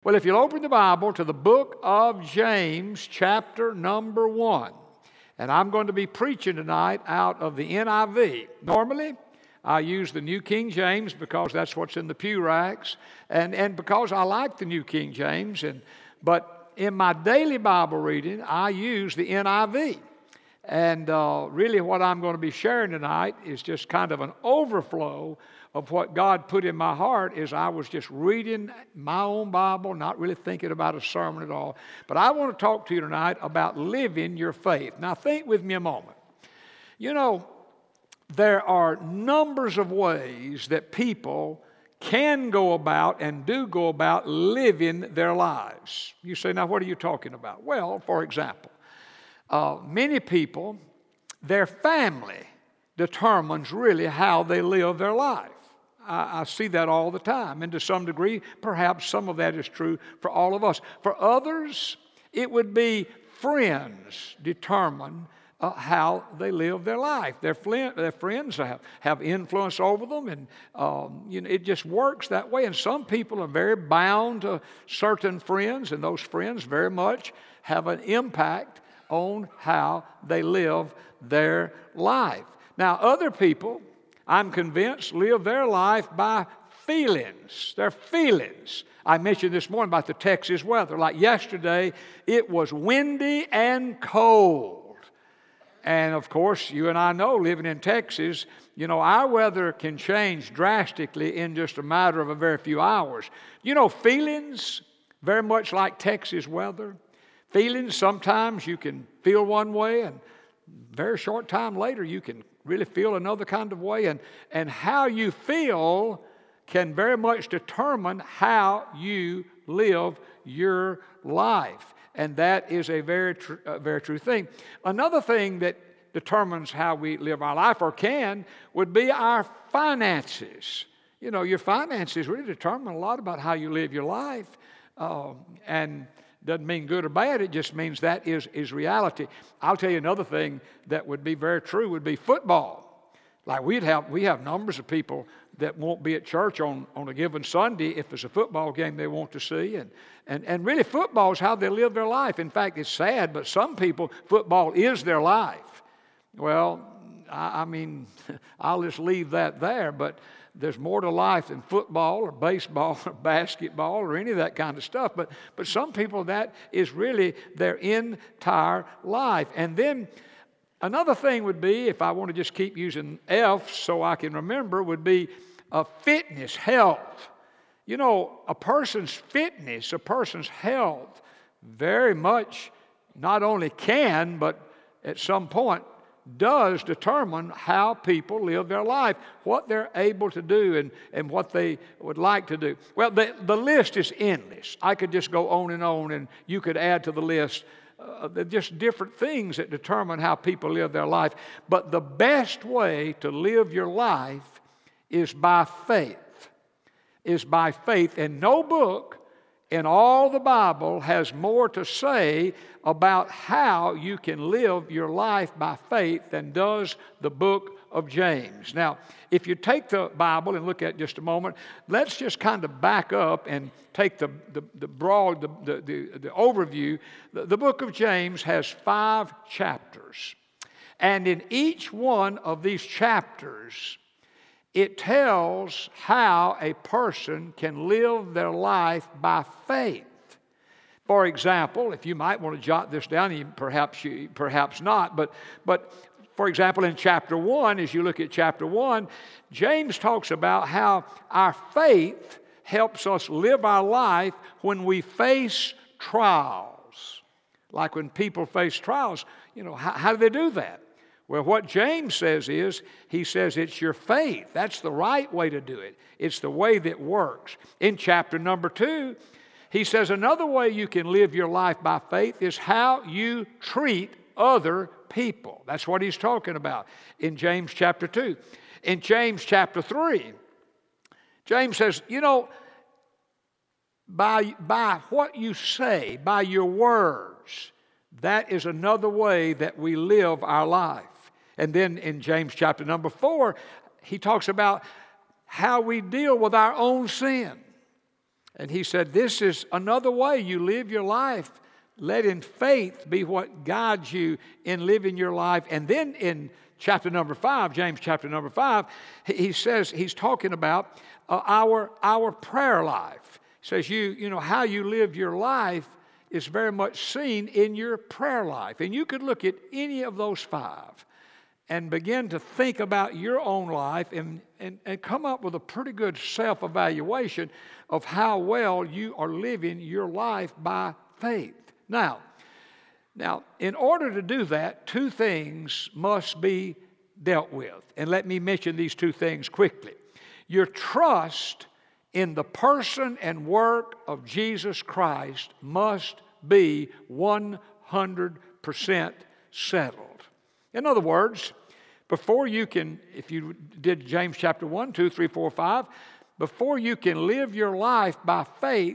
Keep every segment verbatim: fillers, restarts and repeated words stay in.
Well, if you'll open the Bible to the book of James, chapter number one, and I'm going to be preaching tonight out of the N I V. Normally, I use the New King James because that's what's in the pew racks, and, and because I like the New King James, and but in my daily Bible reading, I use the N I V. And uh, really what I'm going to be sharing tonight is just kind of an overflow of what God put in my heart as I was just reading my own Bible, not really thinking about a sermon at all. But I want to talk to you tonight about living your faith. Now think with me a moment. You know, there are numbers of ways that people can go about and do go about living their lives. You say, now what are you talking about? Well, for example, uh, many people, their family determines really how they live their life. I, I see that all the time, and to some degree, perhaps some of that is true for all of us. For others, it would be friends determine uh, how they live their life. Their, fl- their friends have, have influence over them, and um, you know, it just works that way. And some people are very bound to certain friends, and those friends very much have an impact on how they live their life. Now, other people, I'm convinced, live their life by feelings. Their feelings. I mentioned this morning about the Texas weather. Like yesterday, it was windy and cold. And of course, you and I know, living in Texas, you know, our weather can change drastically in just a matter of a very few hours. You know, feelings, very much like Texas weather. Feelings, sometimes you can feel one way, and very short time later, you can really feel another kind of way. And, and how you feel can very much determine how you live your life. And that is a very, tr- a very true thing. Another thing that determines how we live our life, or can, would be our finances. You know, your finances really determine a lot about how you live your life. Um, and doesn't mean good or bad, it just means that is, is reality. I'll tell you another thing that would be very true would be football. Like we'd have, we have numbers of people that won't be at church on, on a given Sunday if there's a football game they want to see. And, and, and really football is how they live their life. In fact, it's sad, but some people, football is their life. Well, I, I mean, I'll just leave that there, but there's more to life than football or baseball or basketball or any of that kind of stuff. But, but some people, that is really their entire life. And then another thing would be, if I want to just keep using F so I can remember, would be uh, fitness, health. You know, a person's fitness, a person's health, very much not only can, but at some point does determine how people live their life, what they're able to do and, and what they would like to do. Well, the, the list is endless. I could just go on and on, and you could add to the list uh, just different things that determine how people live their life. But the best way to live your life is by faith, is by faith. And no book in all the Bible has more to say about how you can live your life by faith than does the book of James. Now, if you take the Bible and look at it just a moment, let's just kind of back up and take the, the, the broad, the, the, the, the overview. The, the book of James has five chapters. And in each one of these chapters, it tells how a person can live their life by faith. For example, if you might want to jot this down, perhaps you, perhaps not, but, but for example, in chapter one, as you look at chapter one, James talks about how our faith helps us live our life when we face trials. Like when people face trials, you know, how, how do they do that? Well, what James says is, he says it's your faith. That's the right way to do it. It's the way that works. In chapter number two, he says another way you can live your life by faith is how you treat other people. That's what he's talking about in James chapter two. In James chapter three, James says, you know, by, by what you say, by your words, that is another way that we live our life. And then in James chapter number four, he talks about how we deal with our own sin. And he said, this is another way you live your life. Letting faith be what guides you in living your life. And then in chapter number five, James chapter number five, he says, he's talking about uh, our, our prayer life. He says, you, you know, how you live your life is very much seen in your prayer life. And you could look at any of those five and begin to think about your own life and, and, and come up with a pretty good self-evaluation of how well you are living your life by faith. Now, now, in order to do that, two things must be dealt with. And let me mention these two things quickly. Your trust in the person and work of Jesus Christ must be one hundred percent settled. In other words, before you can, if you did James chapter one, two, three, four, five, before you can live your life by faith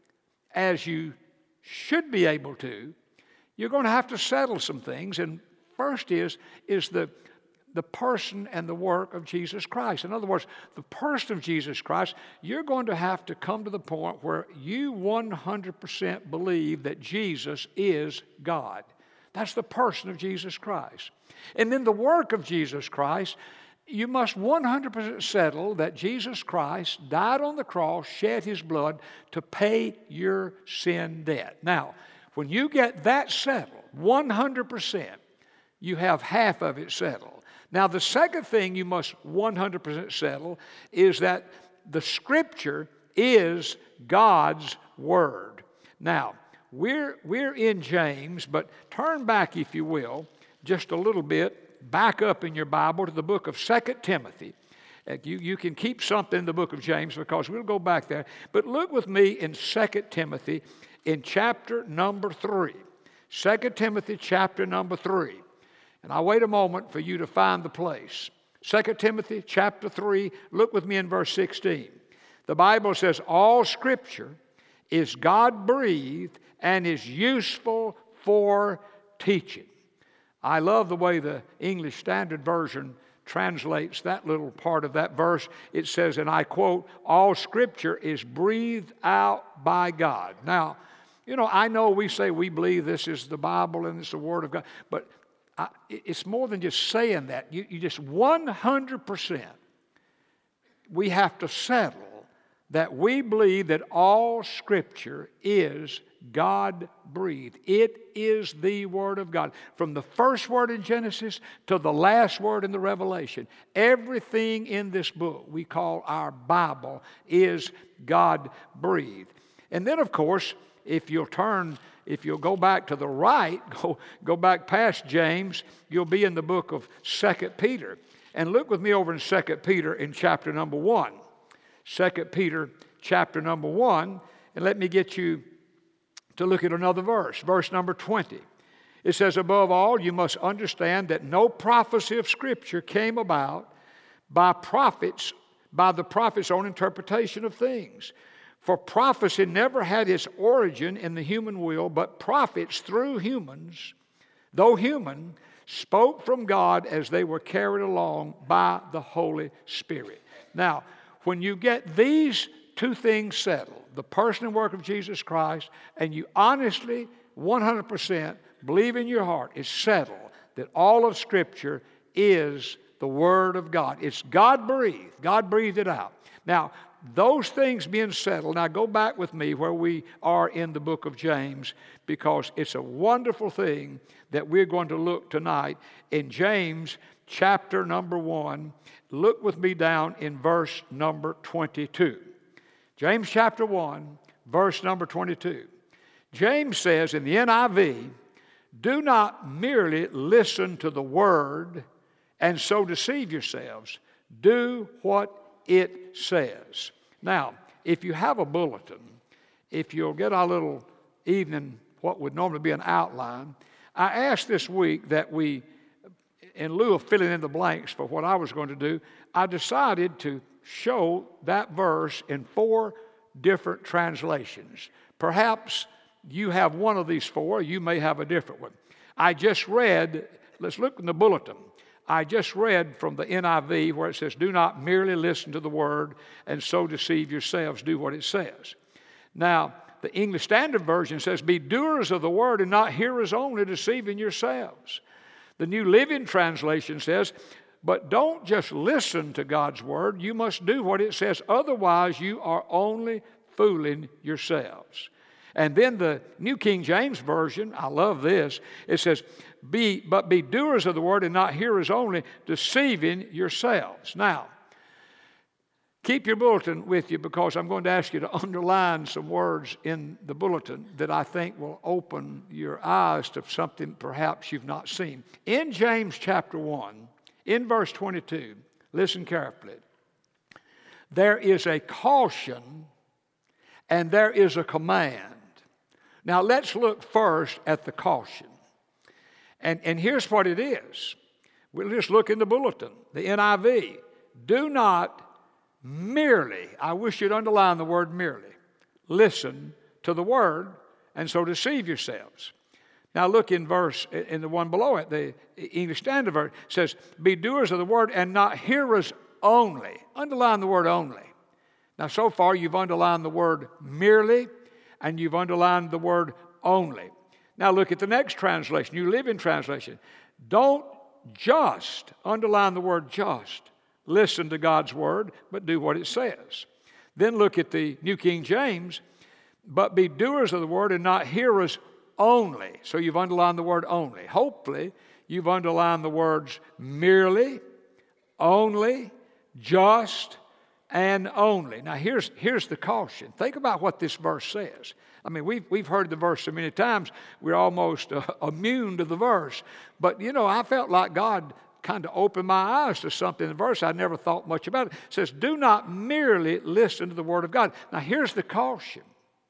as you should be able to, you're going to have to settle some things. And first is, is the, the person and the work of Jesus Christ. In other words, the person of Jesus Christ, you're going to have to come to the point where you one hundred percent believe that Jesus is God. That's the person of Jesus Christ. And then the work of Jesus Christ, you must one hundred percent settle that Jesus Christ died on the cross, shed His blood to pay your sin debt. Now, when you get that settled, one hundred percent, you have half of it settled. Now, the second thing you must one hundred percent settle is that the Scripture is God's Word. Now, we're, we're in James, but turn back, if you will, just a little bit. Back up in your Bible to the book of Second Timothy. You, you can keep something in the book of James because we'll go back there. But look with me in Second Timothy in chapter number three. Second Timothy chapter number three. And I'll wait a moment for you to find the place. Second Timothy chapter three, look with me in verse sixteen. The Bible says, all Scripture is God-breathed and is useful for teaching. I love the way the English Standard Version translates that little part of that verse. It says, and I quote, all Scripture is breathed out by God. Now, you know, I know we say we believe this is the Bible and it's the Word of God, but I, it's more than just saying that. You, you just one hundred percent, we have to settle that we believe that all Scripture is God-breathed. It is the Word of God. From the first word in Genesis to the last word in the Revelation, everything in this book we call our Bible is God-breathed. And then, of course, if you'll turn, if you'll go back to the right, go, go back past James, you'll be in the book of Second Peter. And look with me over in Second Peter in chapter number one. Second Peter chapter number one, and let me get you to look at another verse, verse number twenty. It says, above all, you must understand that no prophecy of Scripture came about by prophets, by the prophet's own interpretation of things. For prophecy never had its origin in the human will, but prophets through humans, though human, spoke from God as they were carried along by the Holy Spirit. Now, when you get these two things settled, the person and work of Jesus Christ, and you honestly, one hundred percent believe in your heart, it's settled that all of Scripture is the Word of God. It's God-breathed. God breathed it out. Now, those things being settled, now go back with me where we are in the book of James, because it's a wonderful thing that we're going to look tonight in James chapter number one. Look with me down in verse number twenty-two. James chapter one, verse number twenty-two. James says in the N I V, do not merely listen to the word and so deceive yourselves. Do what it says. Now, if you have a bulletin, if you'll get our little evening, what would normally be an outline, I asked this week that we, in lieu of filling in the blanks for what I was going to do, I decided to show that verse in four different translations. Perhaps you have one of these four, you may have a different one. I just read, let's look in the bulletin. I just read from the N I V where it says, do not merely listen to the word and so deceive yourselves, do what it says. Now, the English Standard Version says, be doers of the word and not hearers only, deceiving yourselves. The New Living Translation says, but don't just listen to God's word. You must do what it says. Otherwise, you are only fooling yourselves. And then the New King James Version, I love this. It says, be, but be doers of the word and not hearers only, deceiving yourselves. Now, keep your bulletin with you, because I'm going to ask you to underline some words in the bulletin that I think will open your eyes to something perhaps you've not seen. In James chapter one, in verse twenty-two, listen carefully. There is a caution and there is a command. Now let's look first at the caution. And, and here's what it is. We'll just look in the bulletin, the N I V. Do not merely, I wish you'd underline the word merely, listen to the word and so deceive yourselves. Now look in verse, in the one below it, the English Standard Version says, be doers of the word and not hearers only. Underline the word only. Now so far you've underlined the word merely and you've underlined the word only. Now look at the next translation, New Living Translation. Don't just, underline the word just, listen to God's word, but do what it says. Then look at the New King James, but be doers of the word and not hearers only. So you've underlined the word only. Hopefully, you've underlined the words merely, only, just, and only. Now here's, here's the caution. Think about what this verse says. I mean, we've, we've heard the verse so many times, we're almost uh, immune to the verse. But, you know, I felt like God kind of opened my eyes to something in the verse I never thought much about. It says, do not merely listen to the word of God. Now here's the caution.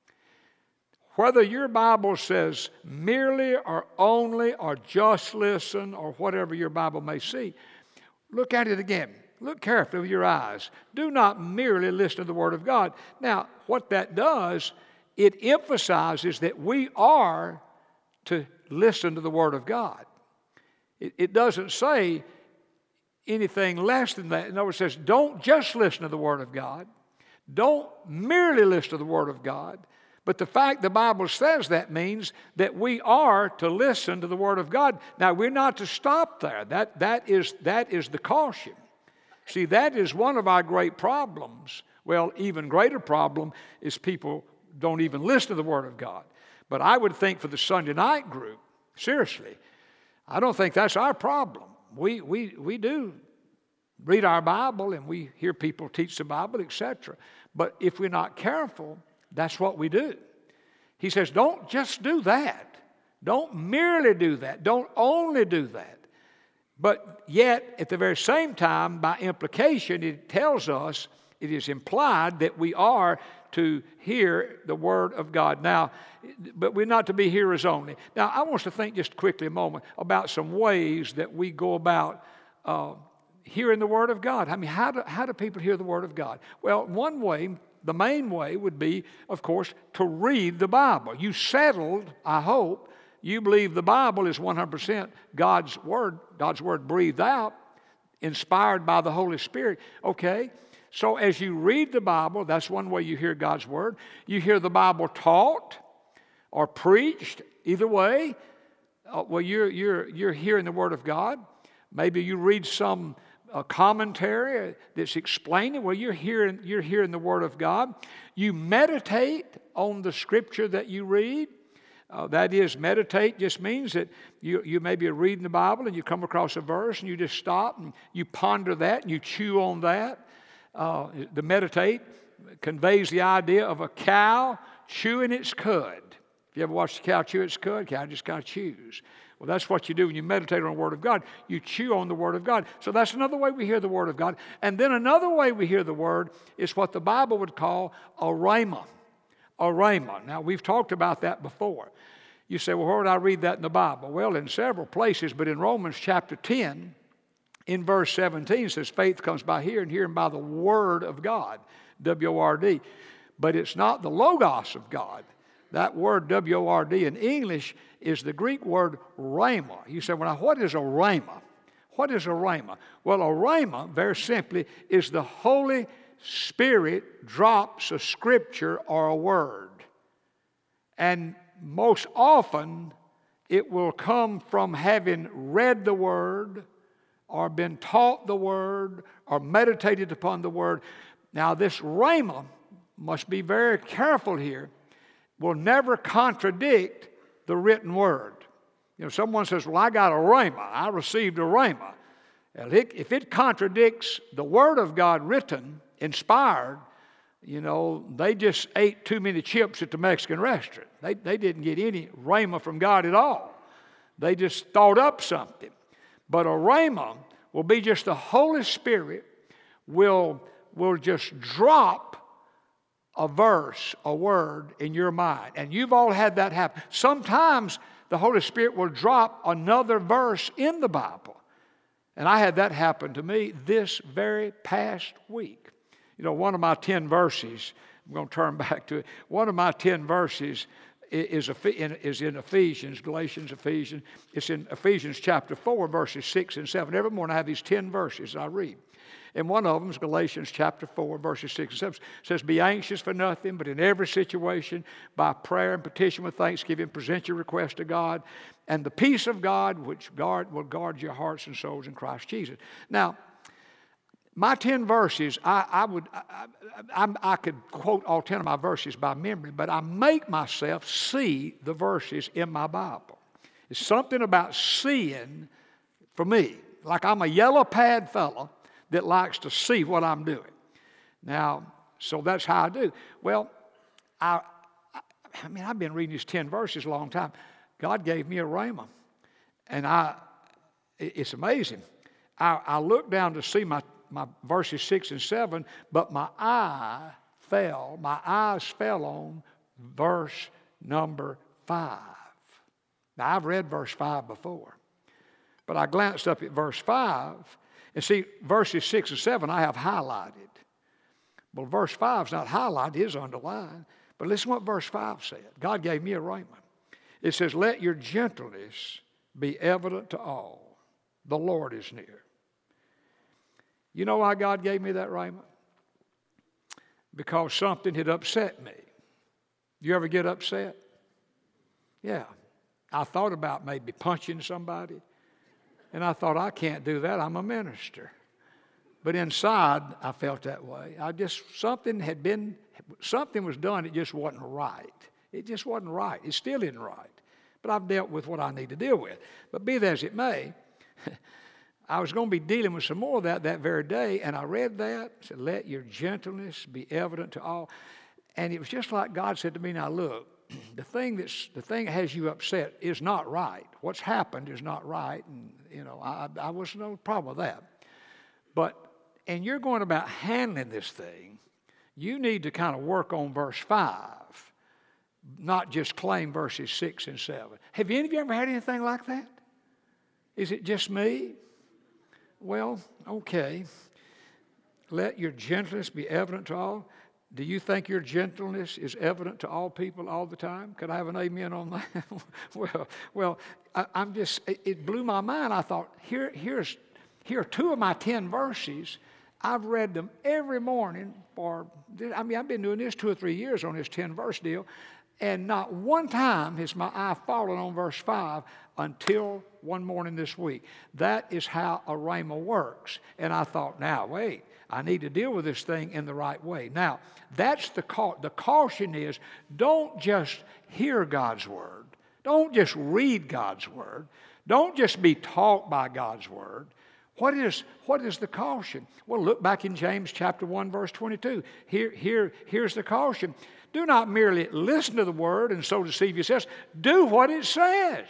Whether your Bible says merely or only or just listen or whatever your Bible may see, look at it again. Look carefully with your eyes. Do not merely listen to the word of God. Now, what that does, it emphasizes that we are to listen to the word of God. It, it doesn't say anything less than that. In other words, it says don't just listen to the word of God. Don't merely listen to the word of God. But the fact the Bible says that means that we are to listen to the word of God. Now, we're not to stop there. That, that, is, that is the caution. See, that is one of our great problems. Well, even greater problem is people don't even listen to the word of God. But I would think for the Sunday night group, seriously, I don't think that's our problem. We, we, we do read our Bible and we hear people teach the Bible, et cetera. But if we're not careful, that's what we do. He says, don't just do that. Don't merely do that. Don't only do that. But yet, at the very same time, by implication, it tells us, it is implied that we are to hear the word of God. Now, but we're not to be hearers only. Now, I want us to think just quickly a moment about some ways that we go about uh, hearing the word of God. I mean, how do, how do people hear the word of God? Well, one way, the main way would be, of course, to read the Bible. You settled, I hope, you believe the Bible is one hundred percent God's word, God's word breathed out, inspired by the Holy Spirit. Okay, so as you read the Bible, that's one way you hear God's word. You hear the Bible taught or preached, either way. Uh, well, you're, you're, you're hearing the word of God. Maybe you read some a commentary that's explaining. Well, you're hearing, you're hearing the word of God. You meditate on the scripture that you read. Uh, that is, meditate just means that you, you maybe are reading the Bible and you come across a verse and you just stop and you ponder that and you chew on that. Uh, the meditate conveys the idea of a cow chewing its cud. If you ever watched a cow chew its cud, cow just kind of chews. Well, that's what you do when you meditate on the Word of God. You chew on the Word of God. So that's another way we hear the Word of God. And then another way we hear the Word is what the Bible would call a rhema. A rhema. Now, we've talked about that before. You say, well, where would I read that in the Bible? Well, in several places, but in Romans chapter ten, in verse seventeen, it says, faith comes by hearing, hearing by the Word of God, W O R D. But it's not the Logos of God. That word W O R D in English is the Greek word rhema. You say, well, now what is a rhema? What is a rhema? Well, a rhema, very simply, is the Holy Spirit drops a scripture or a word. And most often, it will come from having read the Word or been taught the Word or meditated upon the Word. Now, this rhema, must be very careful here, will never contradict the written Word. You know, someone says, well, I got a rhema. I received a rhema. If it contradicts the Word of God written, inspired, you know, they just ate too many chips at the Mexican restaurant. They, they didn't get any rhema from God at all. They just thought up something. But a rhema will be just the Holy Spirit will, will just drop a verse, a word in your mind. And you've all had that happen. Sometimes the Holy Spirit will drop another verse in the Bible. And I had that happen to me this very past week. You know, one of my ten verses, I'm going to turn back to it. One of my ten verses is, is in Ephesians, Galatians, Ephesians. It's in Ephesians chapter four, verses six and seven. Every morning I have these ten verses I read. And one of them is Galatians chapter four, verses six and seven. It says, be anxious for nothing, but in every situation, by prayer and petition with thanksgiving, present your request to God. And the peace of God, which guard, will guard your hearts and souls in Christ Jesus. Now, my ten verses, I, I would, I, I, I could quote all ten of my verses by memory, but I make myself see the verses in my Bible. It's something about seeing for me, like I'm a yellow pad fella that likes to see what I'm doing. Now, so that's how I do. Well, I, I, I mean, I've been reading these ten verses a long time. God gave me a rhema, and I, it's amazing. I, I looked down to see my my verses six and seven, but my eye fell, my eyes fell on verse number five. Now, I've read verse five before, but I glanced up at verse five, and see, verses six and seven I have highlighted. Well, verse five is not highlighted, it is underlined. But listen what verse five said. God gave me a rhema. It says, let your gentleness be evident to all. The Lord is near. You know why God gave me that rhema? Because something had upset me. You ever get upset? Yeah. I thought about maybe punching somebody. And I thought, I can't do that. I'm a minister. But inside, I felt that way. I just, something had been, something was done. It just wasn't right. It just wasn't right. It still isn't right. But I've dealt with what I need to deal with. But be that as it may, I was going to be dealing with some more of that that very day, and I read that. It said, let your gentleness be evident to all. And it was just like God said to me, now look, the thing that's the thing that has you upset is not right. What's happened is not right, and you know, I, I was no problem with that. But and you're going about handling this thing, you need to kind of work on verse five, not just claim verses six and seven. Have any of you ever had anything like that? Is it just me? Well, okay. Let your gentleness be evident to all. Do you think your gentleness is evident to all people all the time? Could I have an amen on that? well, well, I, I'm just, it, it blew my mind. I thought, here, here's, here are two of my ten verses. I've read them every morning for, I mean, I've been doing this two or three years on this ten verse deal, and not one time has my eye fallen on verse five until one morning this week. That is how a rhema works. And I thought, now, wait, I need to deal with this thing in the right way. Now, that's the cau- the caution is, don't just hear God's word. Don't just read God's word. Don't just be taught by God's word. What is, what is the caution? Well, look back in James chapter one, verse twenty-two. Here, here, here's the caution. Do not merely listen to the word and so deceive yourselves. Do what it says.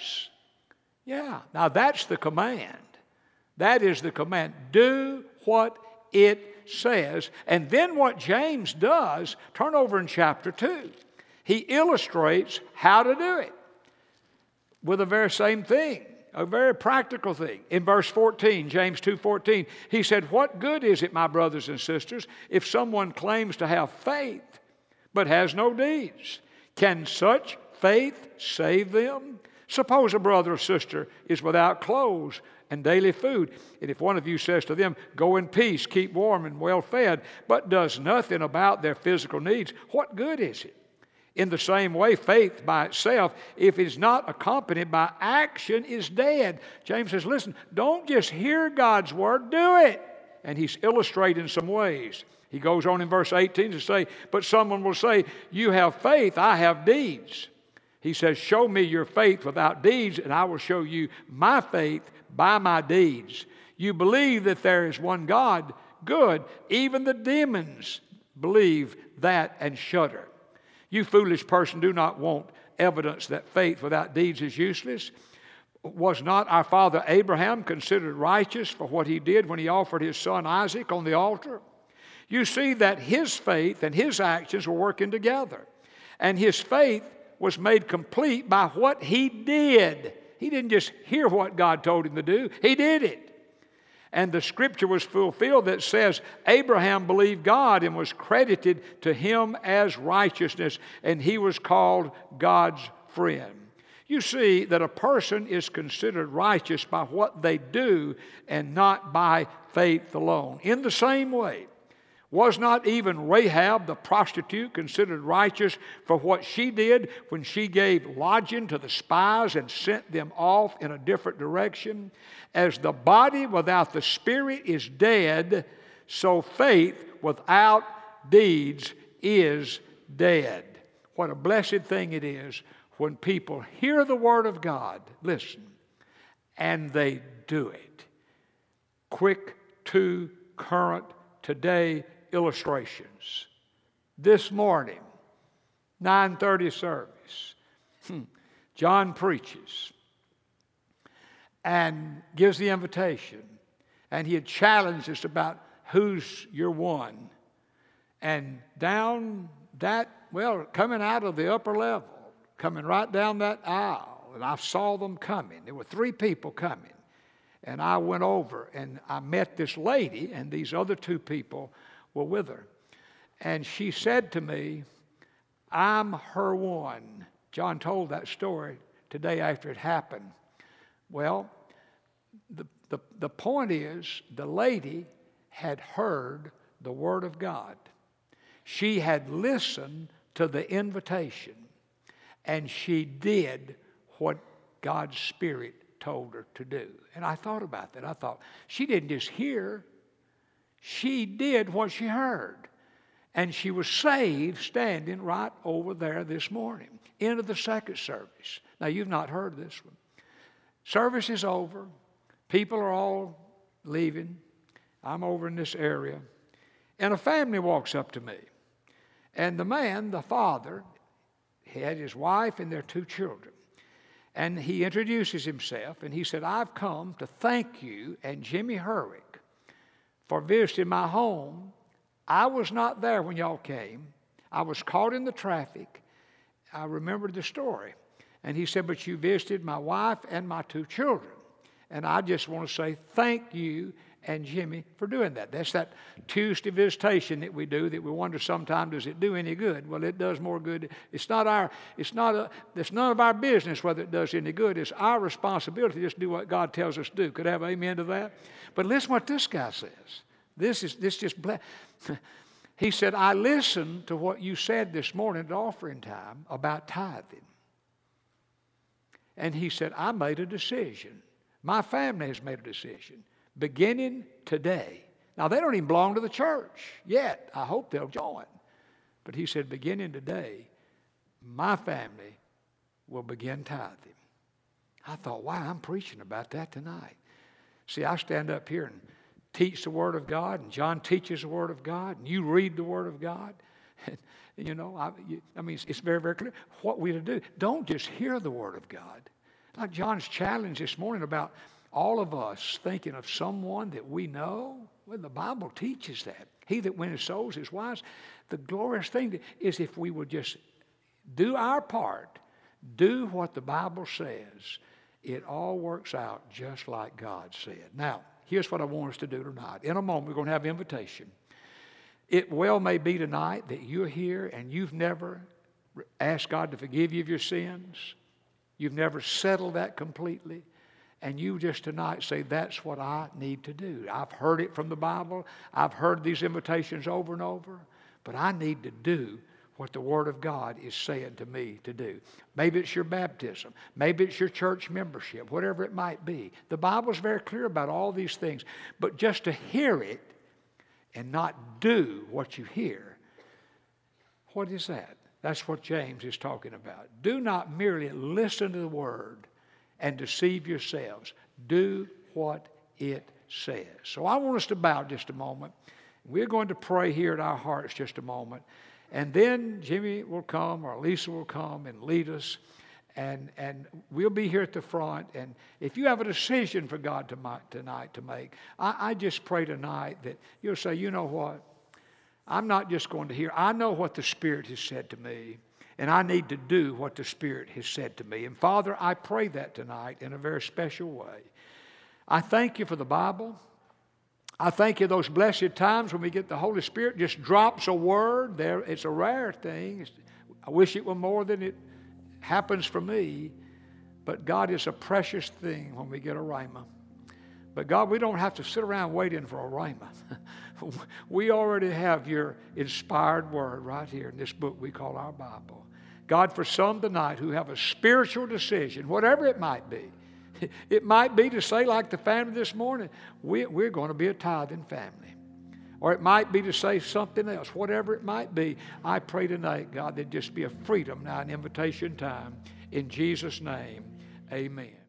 Yeah, now that's the command. That is the command. Do what it says. And then what James does, turn over in chapter two. He illustrates how to do it with the very same thing, a very practical thing. In verse fourteen, James two fourteen, he said, what good is it, my brothers and sisters, if someone claims to have faith but has no deeds? Can such faith save them? Suppose a brother or sister is without clothes and daily food, and if one of you says to them, go in peace, keep warm and well fed, but does nothing about their physical needs, what good is it? In the same way, faith by itself, if it is not accompanied by action, is dead. James says, listen, don't just hear God's word, do it. And he's illustrating some ways. He goes on in verse eighteen to say, but someone will say, you have faith, I have deeds. He says, show me your faith without deeds, and I will show you my faith by my deeds. You believe that there is one God, good. Even the demons believe that and shudder. You foolish person, do not want evidence that faith without deeds is useless. Was not our father Abraham considered righteous for what he did when he offered his son Isaac on the altar? You see that his faith and his actions were working together. And his faith was made complete by what he did. He didn't just hear what God told him to do, he did it. And the scripture was fulfilled that says, Abraham believed God and was credited to him as righteousness, and he was called God's friend. You see that a person is considered righteous by what they do and not by faith alone. In the same way, was not even Rahab the prostitute considered righteous for what she did when she gave lodging to the spies and sent them off in a different direction? As the body without the spirit is dead, so faith without deeds is dead. What a blessed thing it is when people hear the word of God, listen, and they do it. Quick to current today illustrations. This morning, nine thirty service, John preaches and gives the invitation, and he had challenged us about who's your one. And down that, well, coming out of the upper level, coming right down that aisle, and I saw them coming. There were three people coming. And I went over and I met this lady, and these other two people were with her. And she said to me, I'm her one. John told that story today after it happened. Well, the, the, the point is, the lady had heard the Word of God. She had listened to the invitation, and she did what God's Spirit told her to do. And I thought about that. I thought, she didn't just hear, she did what she heard. And she was saved standing right over there this morning, into the second service. Now, you've not heard this one. Service is over. People are all leaving. I'm over in this area. And a family walks up to me. And the man, the father, he had his wife and their two children. And he introduces himself, and he said, I've come to thank you and Jimmy Herrick for visiting my home. I was not there when y'all came. I was caught in the traffic. I remembered the story. And he said, but you visited my wife and my two children. And I just want to say thank you and Jimmy for doing that. That's that Tuesday visitation that we do that we wonder sometimes, does it do any good? Well, it does more good. It's not our, it's not a, it's none of our business whether it does any good. It's our responsibility to just do what God tells us to do. Could I have amen to that? But listen what this guy says. This is, this just, he said, I listened to what you said this morning at offering time about tithing. And he said, I made a decision. My family has made a decision. Beginning today. Now, they don't even belong to the church yet. I hope they'll join. But he said, beginning today, my family will begin tithing. I thought, wow, I'm preaching about that tonight. See, I stand up here and teach the Word of God, and John teaches the Word of God, and you read the Word of God. And, you know, I, you, I mean, it's, it's very, very clear what we're to do. Don't just hear the Word of God. Like John's challenge this morning about all of us thinking of someone that we know. Well, the Bible teaches that. He that winneth souls is wise. The glorious thing is if we would just do our part, do what the Bible says, it all works out just like God said. Now, here's what I want us to do tonight. In a moment, we're going to have invitation. It well may be tonight that you're here and you've never asked God to forgive you of your sins. You've never settled that completely. And you just tonight say, that's what I need to do. I've heard it from the Bible. I've heard these invitations over and over. But I need to do what the Word of God is saying to me to do. Maybe it's your baptism. Maybe it's your church membership, whatever it might be. The Bible's very clear about all these things. But just to hear it and not do what you hear, what is that? That's what James is talking about. Do not merely listen to the Word and deceive yourselves. Do what it says. So I want us to bow just a moment. We're going to pray here in our hearts just a moment. And then Jimmy will come or Lisa will come and lead us. And, and we'll be here at the front. And if you have a decision for God to, tonight to make, I, I just pray tonight that you'll say, you know what? I'm not just going to hear. I know what the Spirit has said to me. And I need to do what the Spirit has said to me. And Father, I pray that tonight in a very special way. I thank you for the Bible. I thank you those blessed times when we get the Holy Spirit just drops a word there. It's a rare thing. It's, I wish it were more than it happens for me. But God, is a precious thing when we get a rhema. But God, we don't have to sit around waiting for a rhema. We already have your inspired word right here in this book we call our Bible. God, for some tonight who have a spiritual decision, whatever it might be, it might be to say, like the family this morning, we, we're going to be a tithing family. Or it might be to say something else. Whatever it might be, I pray tonight, God, there'd just be a freedom now, an invitation time. In Jesus' name, amen.